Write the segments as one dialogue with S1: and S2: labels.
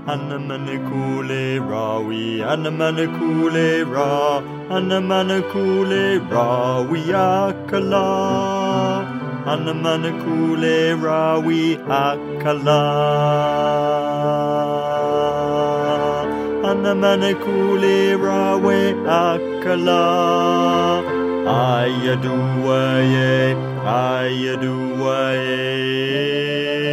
S1: Anamanakule Rawi, Anamanakule Ra, Anamanakule Rawi Akala, Anamanakule Rawi Akala, Anamanakule Rawi Akala, Ayaduwaye, Ayaduwaye.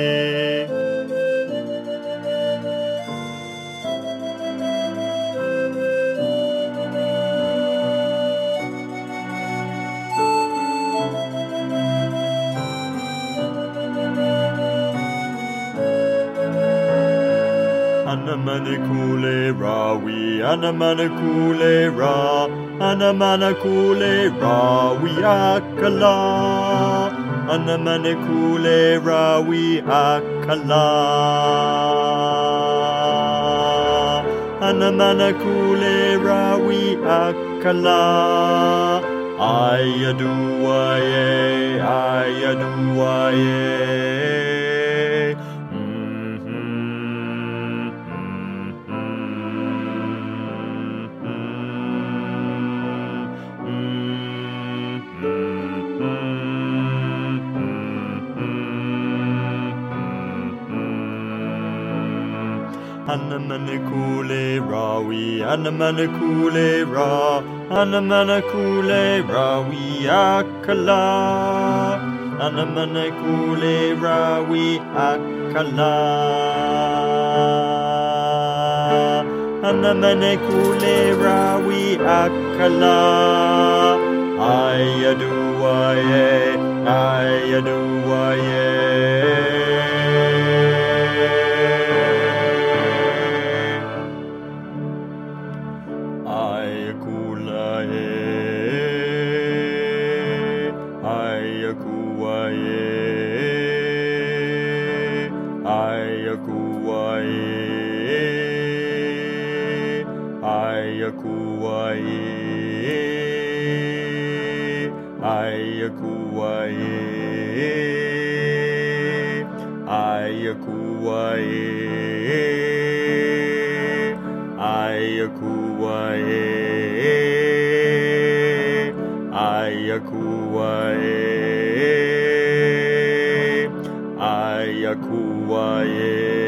S1: Anamanakule Rawi, Anamanakule Ra, Anamanakule Rawi Akala, Anamanakule Rawi Akala, Anamanakule Rawi Akala, Ayaduwaye, Ayaduwaye. Anamanakule Rawi, Anamanakule Ra, Anamanakule Rawi Akala, Anamanakule Rawi Akala, Anamanakule Rawi Akala, Ayaduwaye, Ayaduwaye. Ayakuwaye.